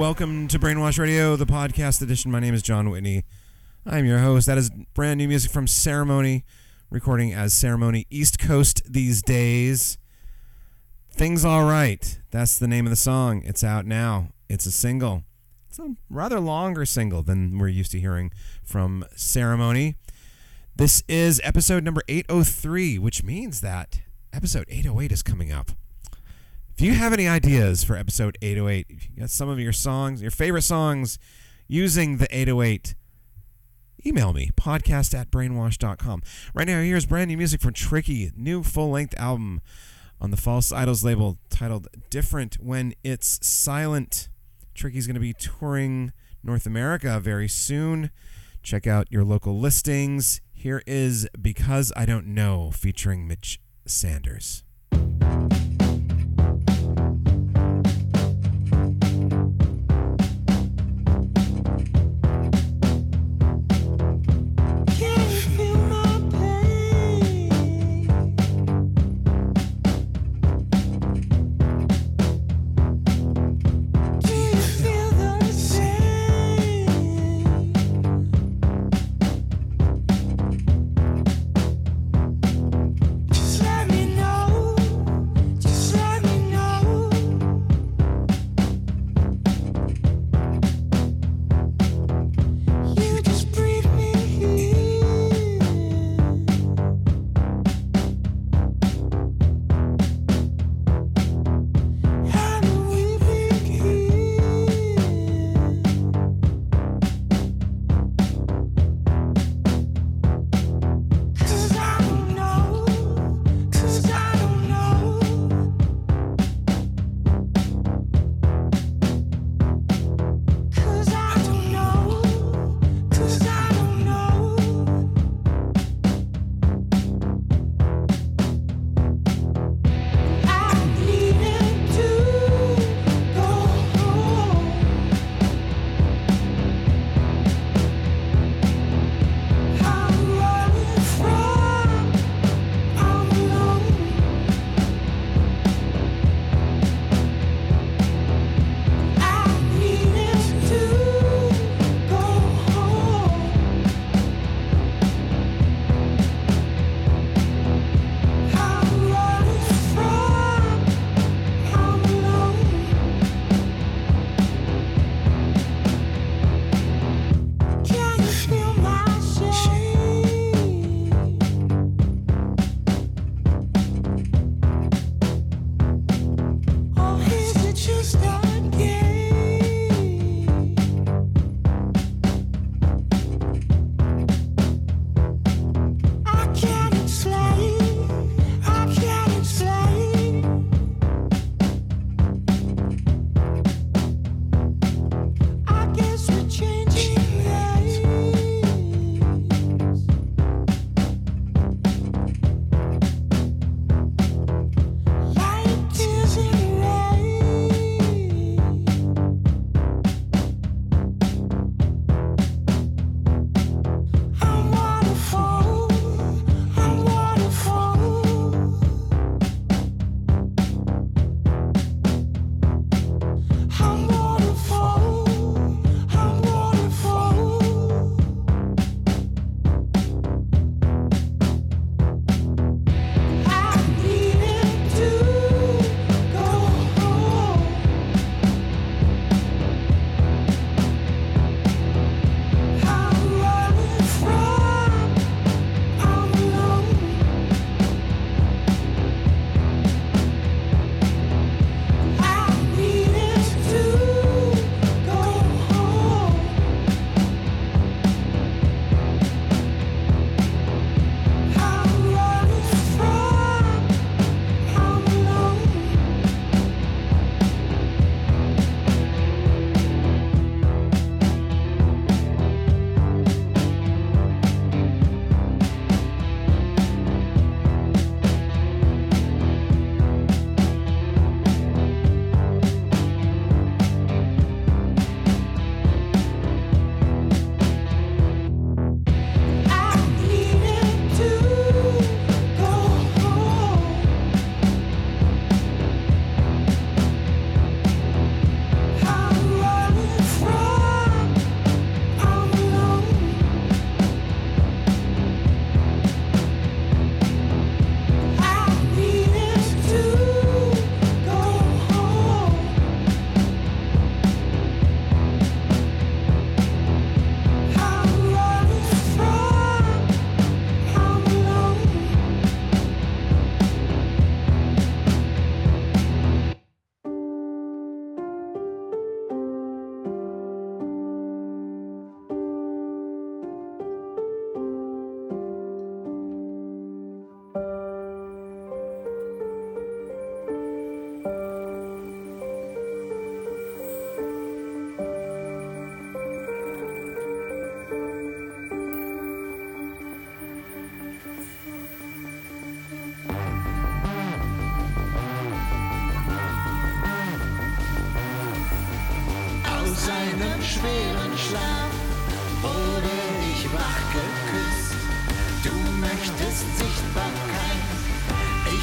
welcome to Brainwash Radio, the podcast edition. My name is John Whitney. I'm your host. That is brand new music from Ceremony, recording as Ceremony East Coast these days. Things All Right. That's the name of the song. It's out now. It's a single. It's a rather longer single than we're used to hearing from Ceremony. This is episode number 803, which means that episode 808 is coming up. If you have any ideas for episode 808, if you got some of your songs, your favorite songs using the 808, email me, podcast@brainwash.com. Right now, here's brand new music from Tricky, new full-length album on the False Idols label titled Different When It's Silent. Tricky's going to be touring North America very soon. Check out your local listings. Here is Because I Don't Know featuring Mitch Sanders. Just let me know.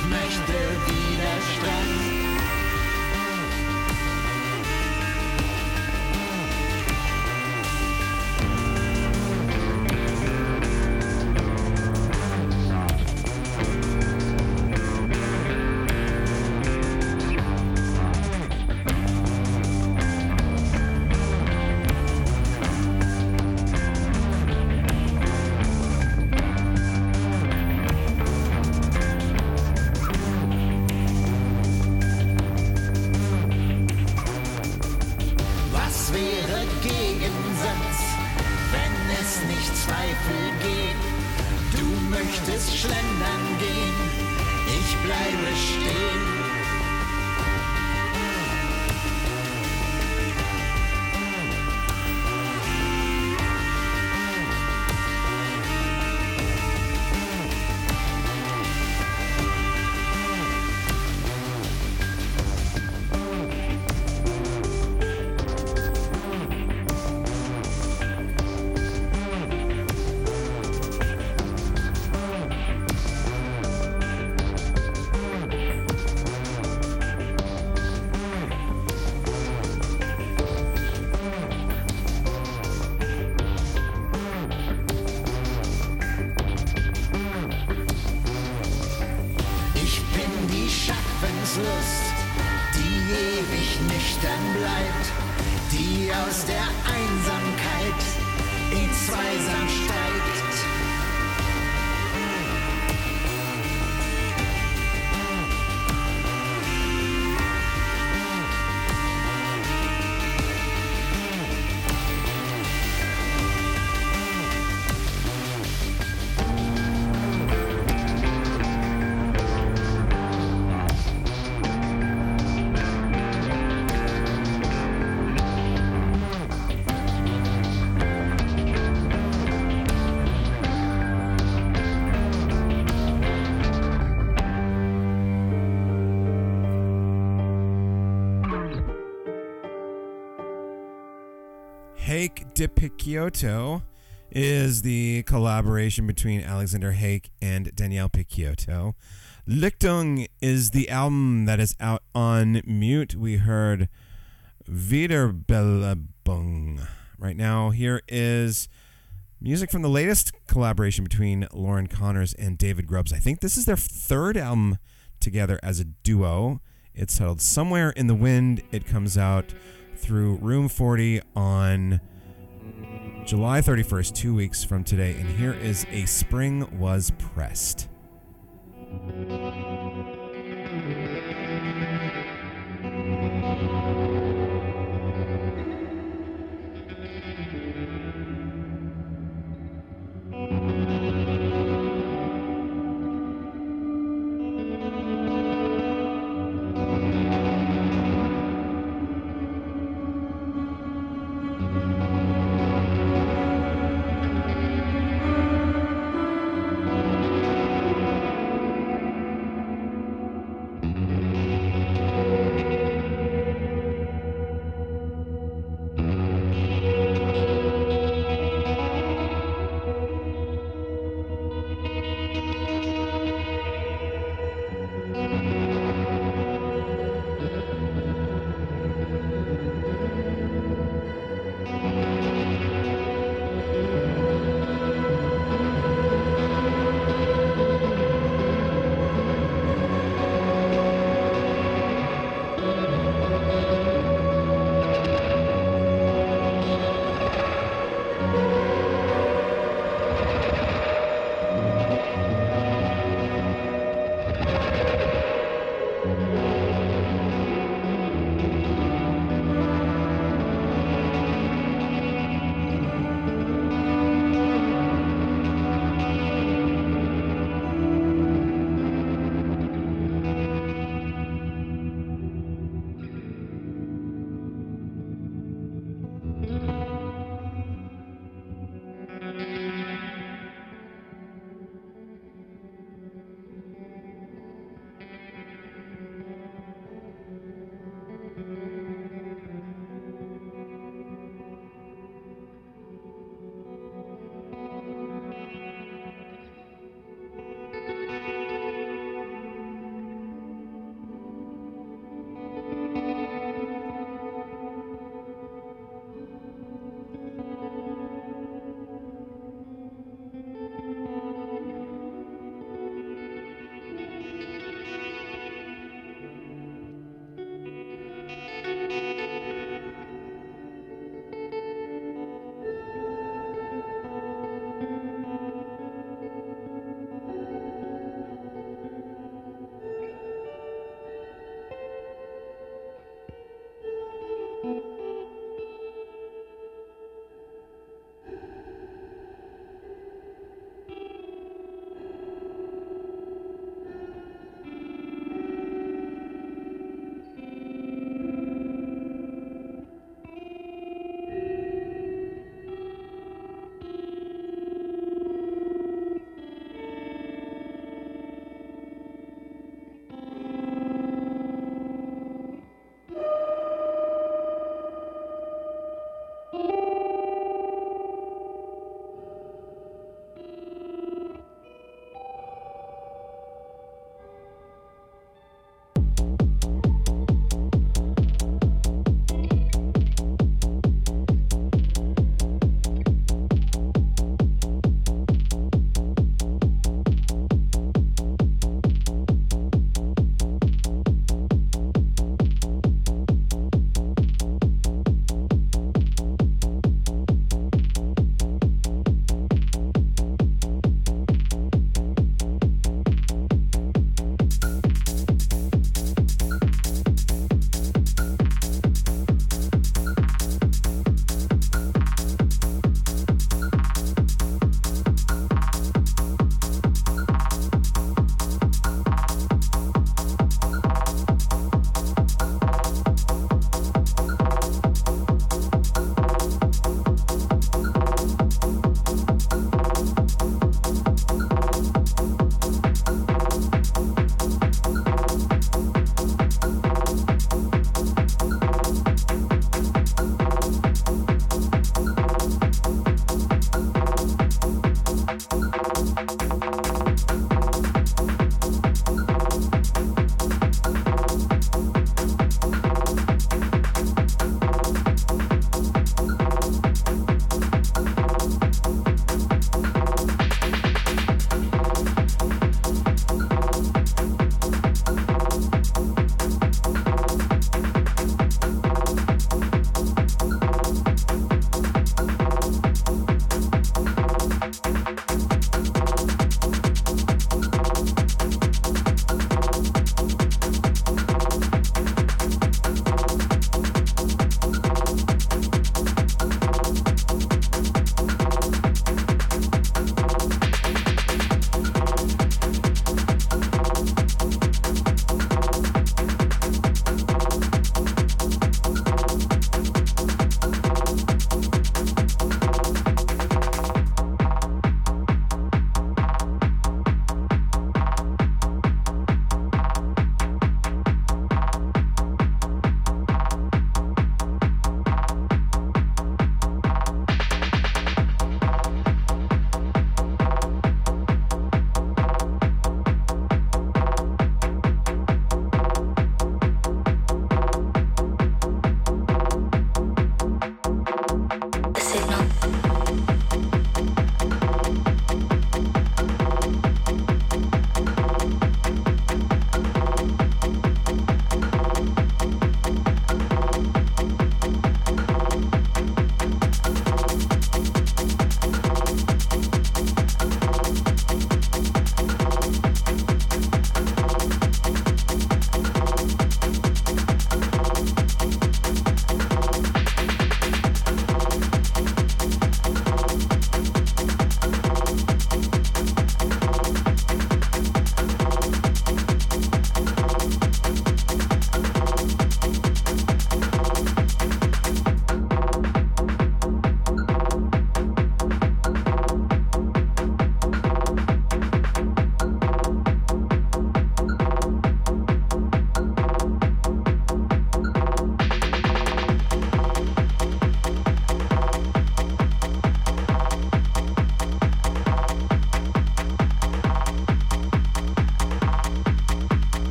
Ich möchte Widerstand. Schlendern gehen, ich bleibe stehen. Lebenslust, die ewig nüchtern bleibt, die aus der Einsamkeit in Zweisam steigt. Hake de Picciotto is the collaboration between Alexander Hake and Danielle Picciotto. Lichtung is the album that is out on Mute. We heard Wiederbelebung. Right now, here is music from the latest collaboration between Lauren Connors and David Grubbs. I think this is their third album together as a duo. It's titled Somewhere in the Wind. It comes out through Room 40 on July 31st, 2 weeks from today. And here is A Spring Was Pressed.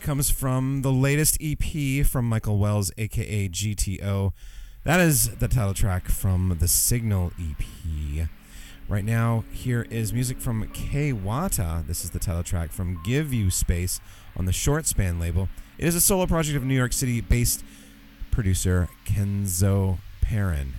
comes from the latest EP from Michael Wells, aka GTO. That is the title track from the Signal EP. Right now, here is music from Kei Wata. This is the title track from Give You Space on the Short Span label. It is a solo project of New York City-based producer Kenzo Perrin.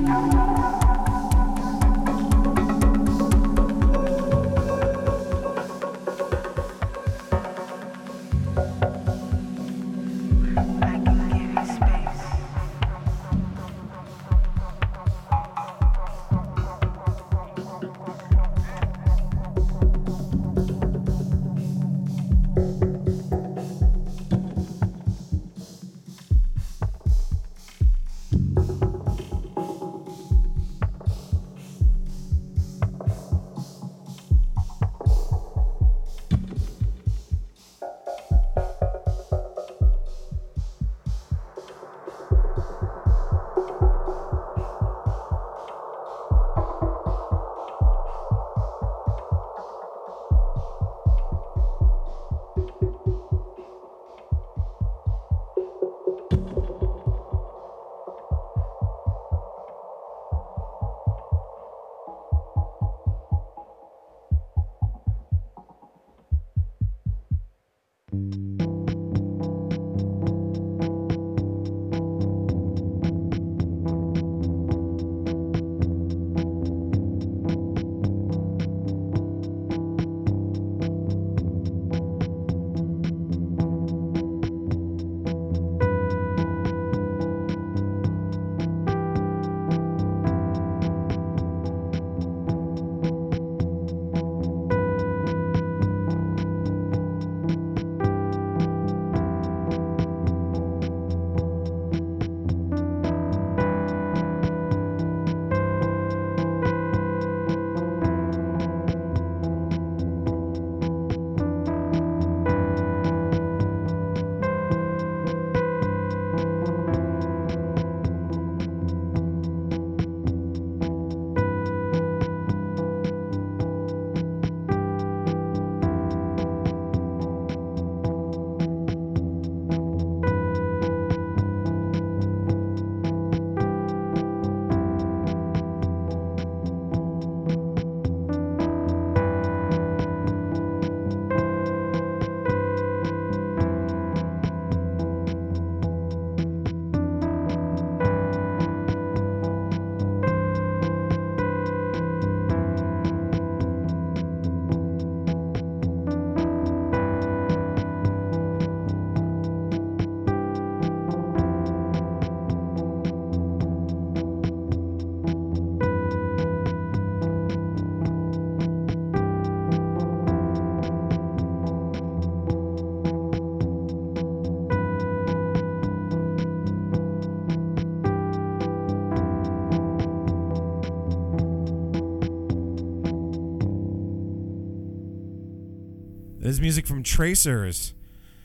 This is music from Tracers.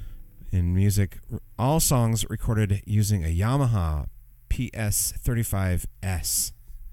In music, all songs recorded using a Yamaha PS35S.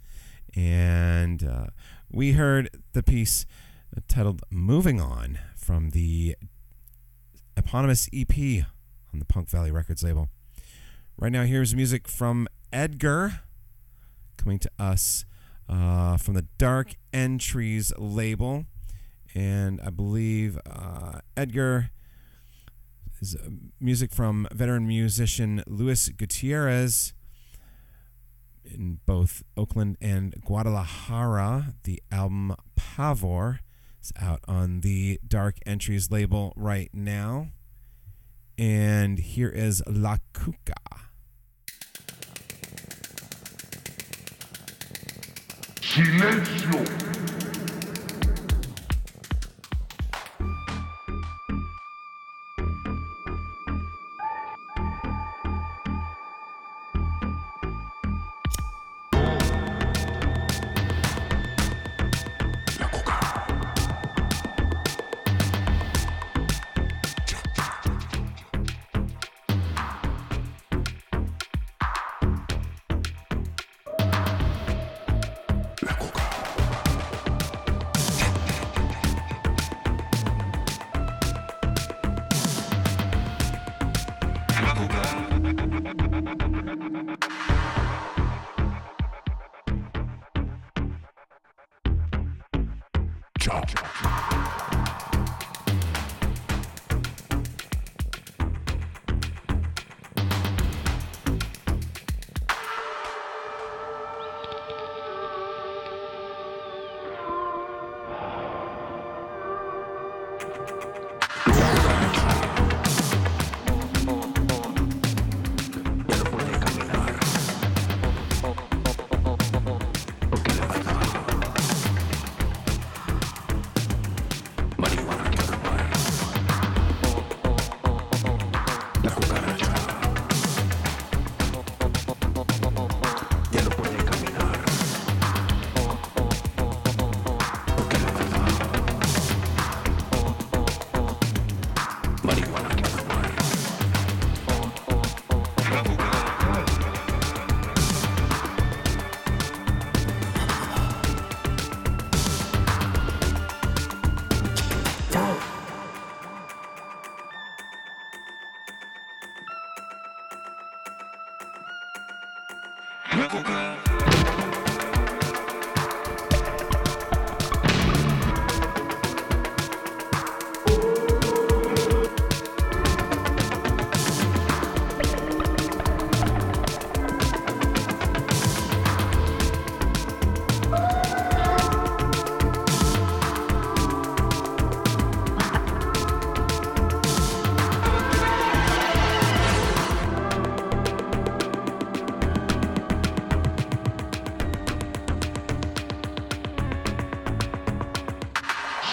And we heard the piece titled Moving On from the eponymous EP on the Punk Valley Records label. Right now, here's music from Edgar, coming to us from the Dark Entries label. And I believe Edgar is music from veteran musician Luis Gutierrez in both Oakland and Guadalajara. The album Pavor is out on the Dark Entries label right now. And here is La Cuca. Silencio.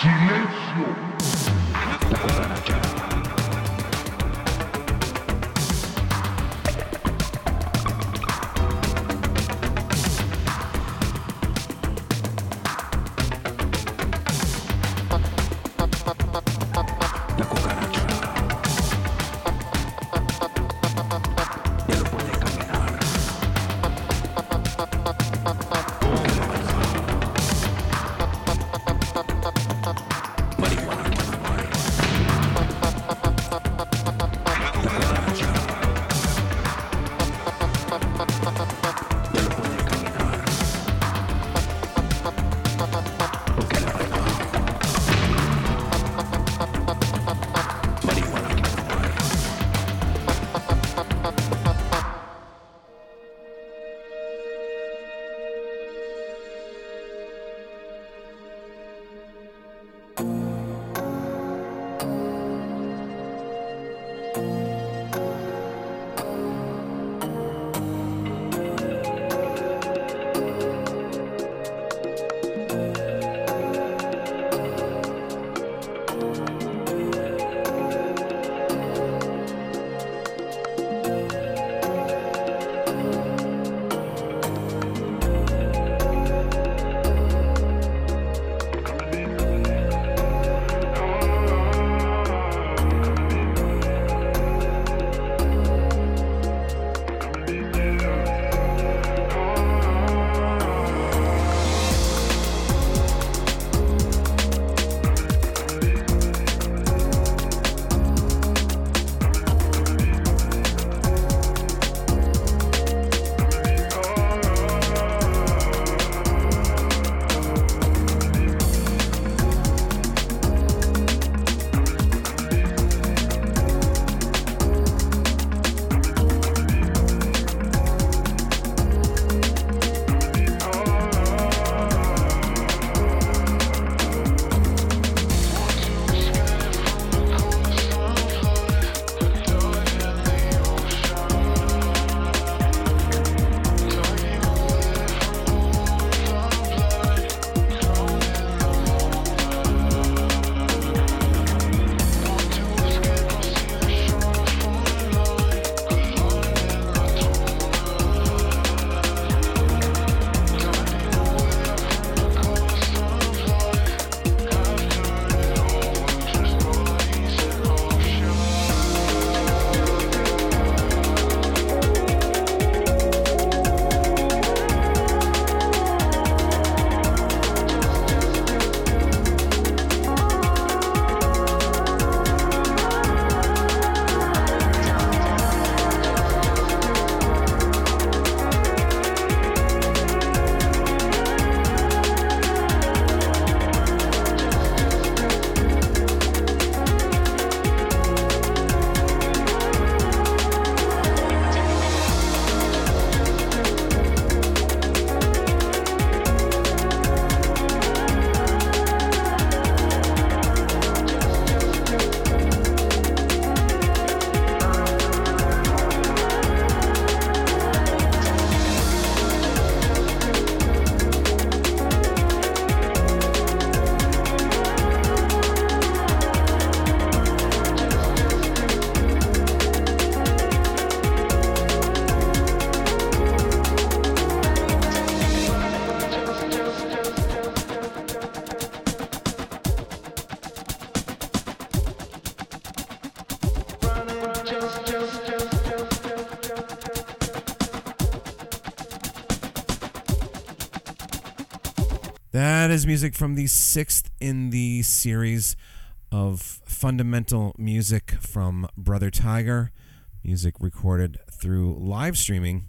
That is music from the sixth in the series of fundamental music from Brother Tiger, music recorded through live streaming.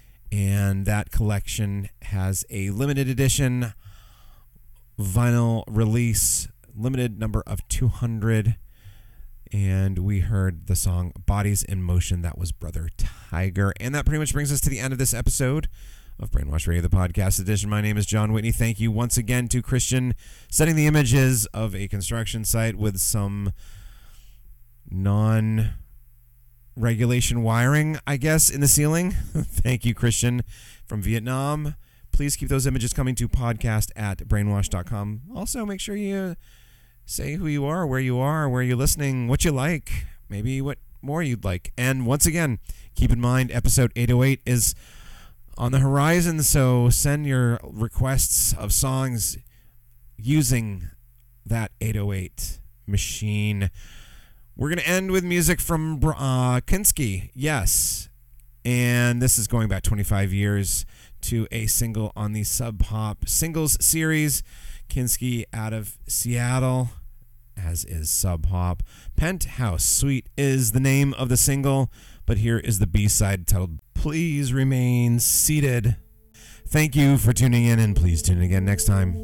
And that collection has a limited edition vinyl release, limited number of 200. And we heard the song Bodies in Motion. That was Brother Tiger. And that pretty much brings us to the end of this episode of Brainwash Radio, the podcast edition. My name is John Whitney. Thank you once again to Christian sending the images of a construction site with some non-regulation wiring, I guess, in the ceiling. Thank you, Christian from Vietnam. Please keep those images coming to podcast@brainwash.com. Also, make sure you Say who you are, where you're listening, what you like, maybe what more you'd like. And once again, keep in mind, episode 808 is on the horizon, so send your requests of songs using that 808 machine. We're going to end with music from Kinski, yes. And this is going back 25 years to a single on the Sub Pop Singles series. Kinski out of Seattle, as is Sub Pop. Penthouse Suite is the name of the single, but here is the B-side titled Please Remain Seated. Thank you for tuning in, and please tune in again next time.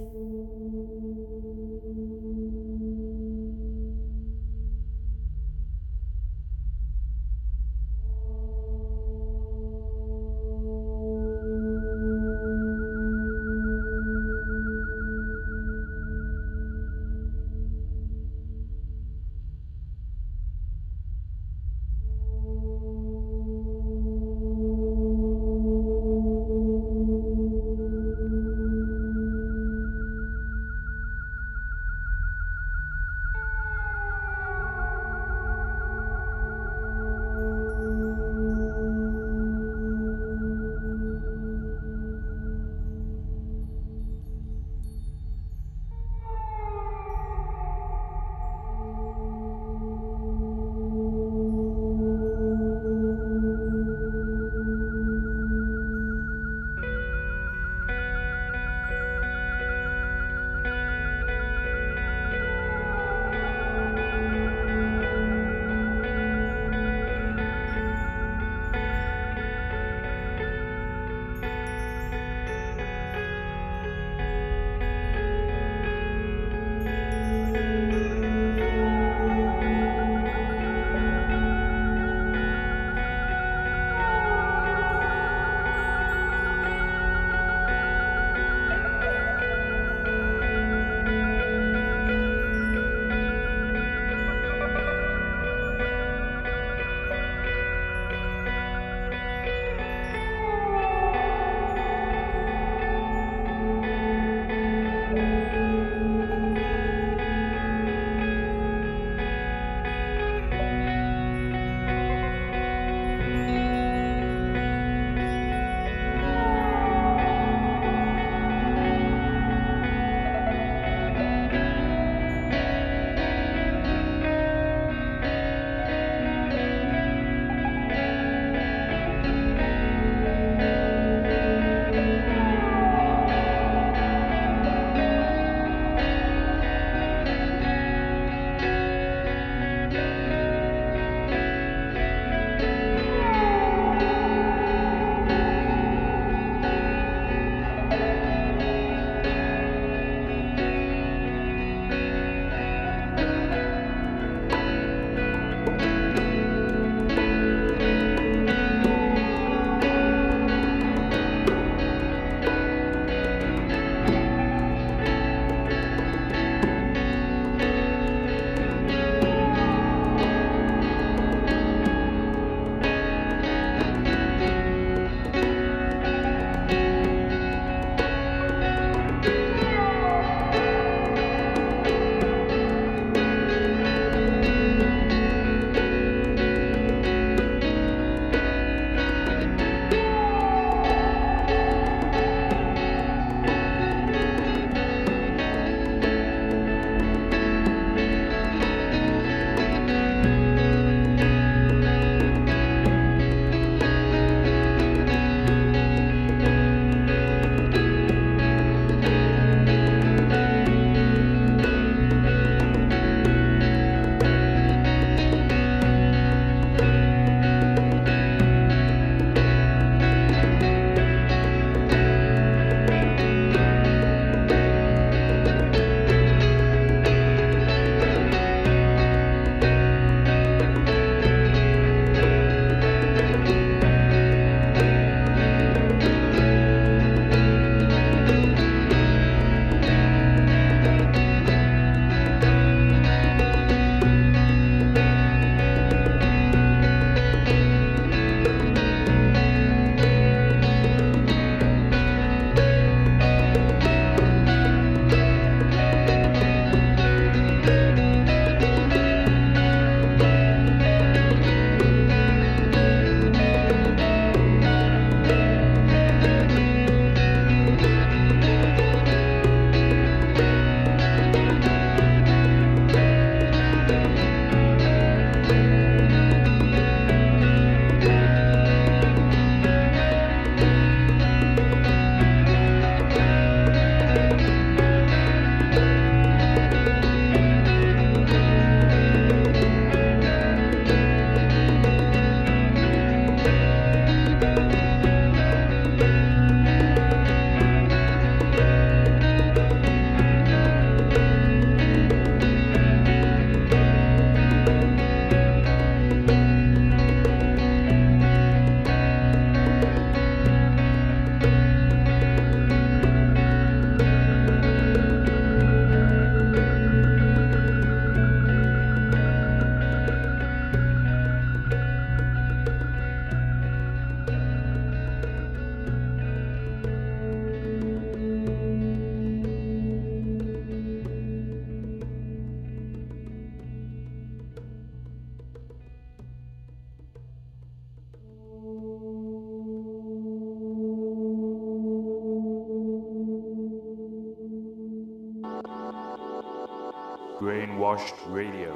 Brainwashed Radio.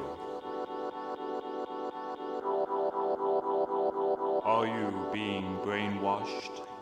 Are you being brainwashed?